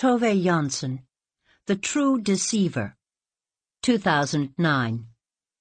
Tove Jansson, The True Deceiver, 2009.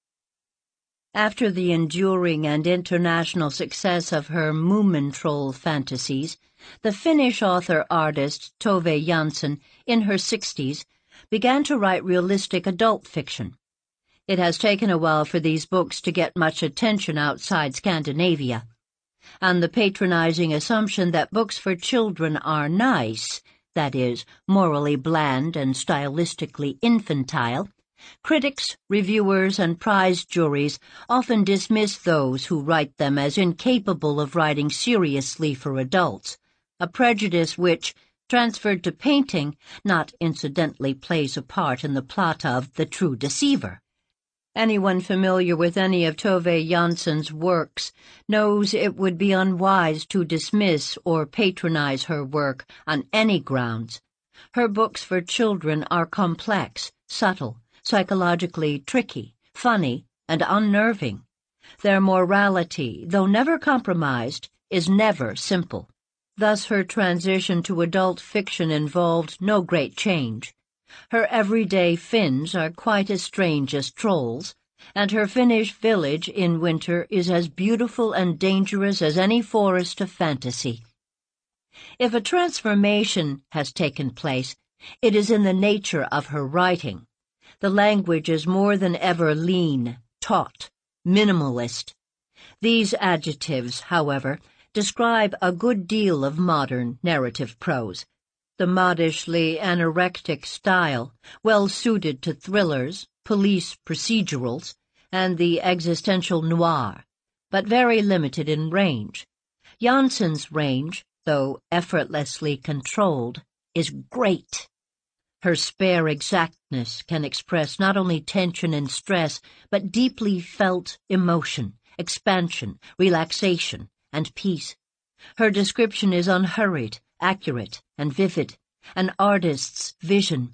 After the enduring and international success of her Moomintroll fantasies, the Finnish author-artist Tove Jansson, in her 60s, began to write realistic adult fiction. It has taken a while for these books to get much attention outside Scandinavia. And the patronizing assumption that books for children are nice, that is, morally bland and stylistically infantile, critics, reviewers, and prize juries often dismiss those who write them as incapable of writing seriously for adults, a prejudice which, transferred to painting, not incidentally plays a part in the plot of The True Deceiver. Anyone familiar with any of Tove Jansson's works knows it would be unwise to dismiss or patronize her work on any grounds. Her books for children are complex, subtle, psychologically tricky, funny, and unnerving. Their morality, though never compromised, is never simple. Thus her transition to adult fiction involved no great change. Her everyday Finns are quite as strange as trolls, and her Finnish village in winter is as beautiful and dangerous as any forest of fantasy. If a transformation has taken place, it is in the nature of her writing. The language is more than ever lean, taut, minimalist. These adjectives, however, describe a good deal of modern narrative prose. The modishly anorectic style, well suited to thrillers, police procedurals, and the existential noir, but very limited in range. Jansson's range, though effortlessly controlled, is great. Her spare exactness can express not only tension and stress, but deeply felt emotion, expansion, relaxation, and peace. Her description is unhurried, accurate, and vivid, an artist's vision.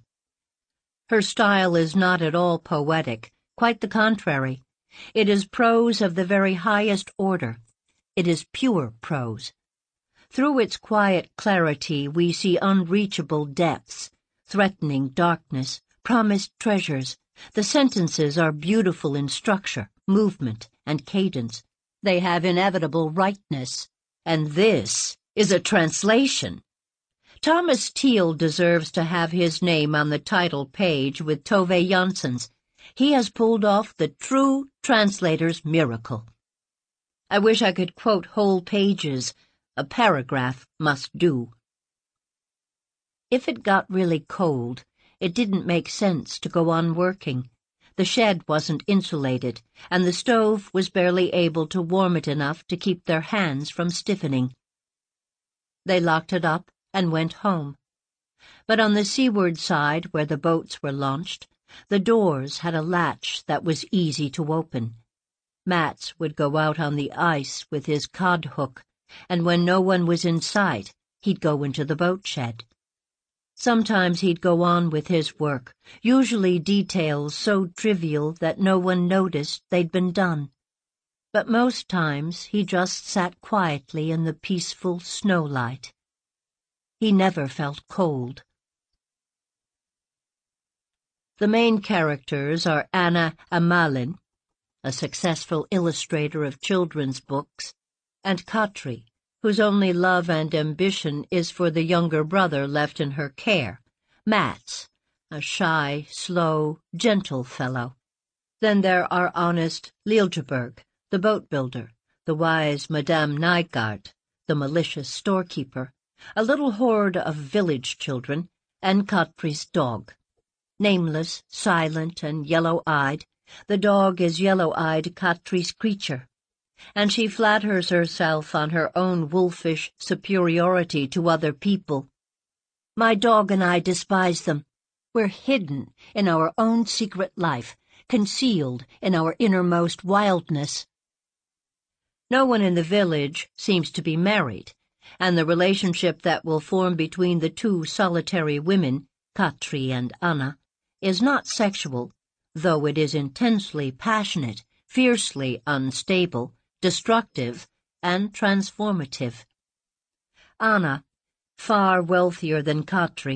Her style is not at all poetic, quite the contrary. It is prose of the very highest order. It is pure prose. Through its quiet clarity we see unreachable depths, threatening darkness, promised treasures. The sentences are beautiful in structure, movement, and cadence. They have inevitable rightness. And this is a translation. Thomas Teal deserves to have his name on the title page with Tove Jansson's. He has pulled off the true translator's miracle. I wish I could quote whole pages. A paragraph must do. If it got really cold, it didn't make sense to go on working. The shed wasn't insulated, and the stove was barely able to warm it enough to keep their hands from stiffening. They locked it up and went home. But on the seaward side, where the boats were launched, the doors had a latch that was easy to open. Mats would go out on the ice with his cod hook, and when no one was in sight, he'd go into the boat shed. Sometimes he'd go on with his work, usually details so trivial that no one noticed they'd been done. But most times he just sat quietly in the peaceful snowlight. He never felt cold. The main characters are Anna Amalin, a successful illustrator of children's books, and Katri, whose only love and ambition is for the younger brother left in her care, Mats, a shy, slow, gentle fellow. Then there are honest Liljeberg, the boat builder, the wise Madame Nygaard, the malicious storekeeper, a little horde of village children, and Katri's dog. Nameless, silent, and yellow-eyed, the dog is yellow-eyed Katri's creature, and she flatters herself on her own wolfish superiority to other people. My dog and I despise them. We're hidden in our own secret life, concealed in our innermost wildness. No one in the village seems to be married, and the relationship that will form between the two solitary women, Katri and Anna, is not sexual, though it is intensely passionate, fiercely unstable, destructive, and transformative. Anna, far wealthier than Katri,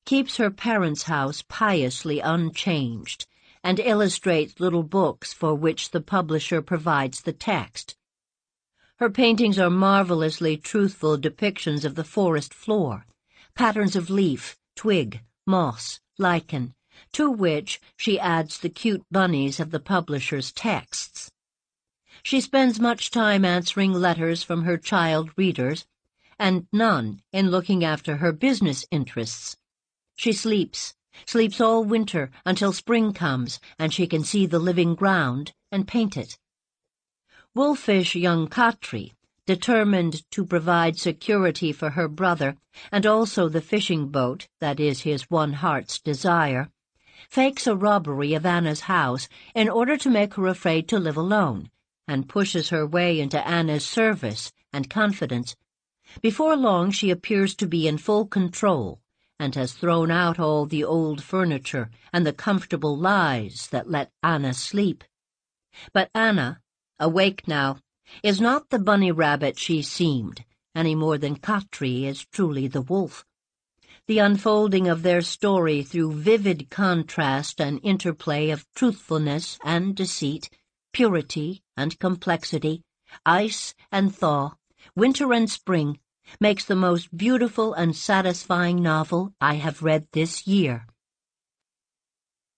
keeps her parents' house piously unchanged, and illustrates little books for which the publisher provides the text. Her paintings are marvelously truthful depictions of the forest floor, patterns of leaf, twig, moss, lichen, to which she adds the cute bunnies of the publisher's texts. She spends much time answering letters from her child readers, and none in looking after her business interests. She sleeps all winter until spring comes and she can see the living ground and paint it. Wolfish young Khatri, determined to provide security for her brother and also the fishing boat that is his one heart's desire, fakes a robbery of Anna's house in order to make her afraid to live alone, and pushes her way into Anna's service and confidence. Before long she appears to be in full control and has thrown out all the old furniture and the comfortable lies that let Anna sleep. But Anna, awake now, is not the bunny rabbit she seemed, any more than Khatri is truly the wolf. The unfolding of their story through vivid contrast and interplay of truthfulness and deceit, purity and complexity, ice and thaw, winter and spring, makes the most beautiful and satisfying novel I have read this year.